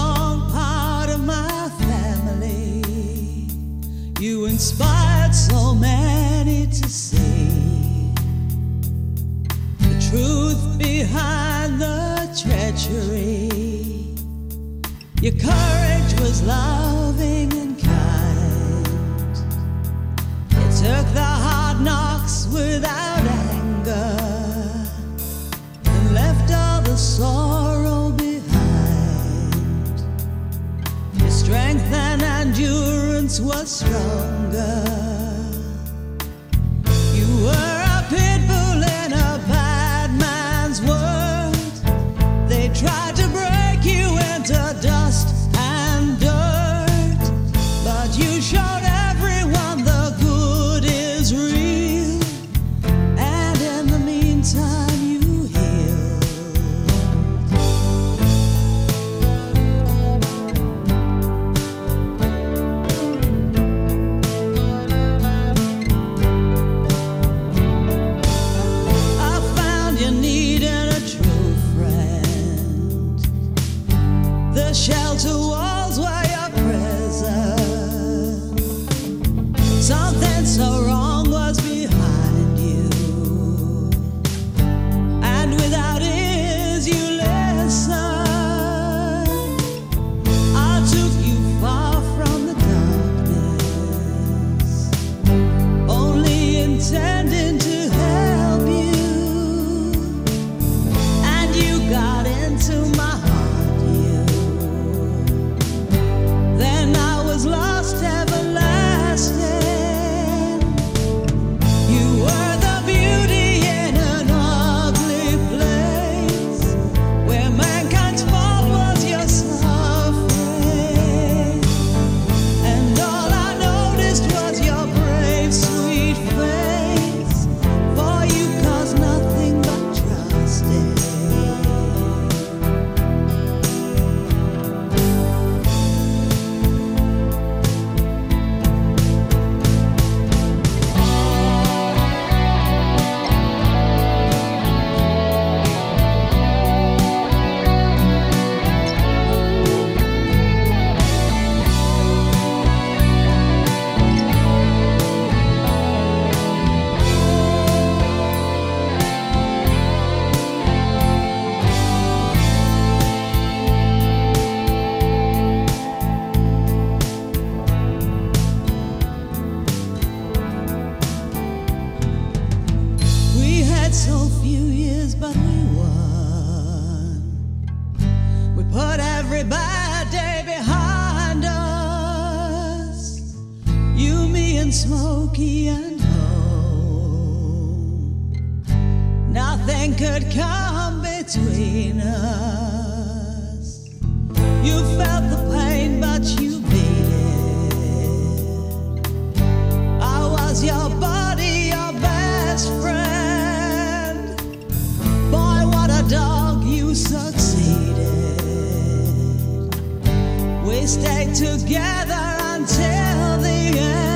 strong part of my family. You inspired so many to see the truth behind the treachery. Your courage was loving and kind. You took the hard knocks without anger and left all the sorrow behind. Your strength and endurance was stronger. You were a pit bull in a bad man's world. They tried to break you into dust and dirt, but you showed everyone the good is real, and in the meantime you healed. I found you needing a true friend. The shelter walls were your prison. Something so wrong was behind you, and without ears you listened. I took you far from the darkness, only intending to help you, and you got into my heart, you. Then I was lost everlasting. You were the beauty in an ugly place, where mankind's fault was your suffering, and all I noticed was your brave, sweet face, for you caused nothing but trusting. We had so few years, but we won. We put every bad day behind us. You, me, and Smokey and home. Nothing could come between us. You felt the pain, but you beat it. I was your body, your best friend. Boy, what a dog, you succeeded. We stayed together until the end.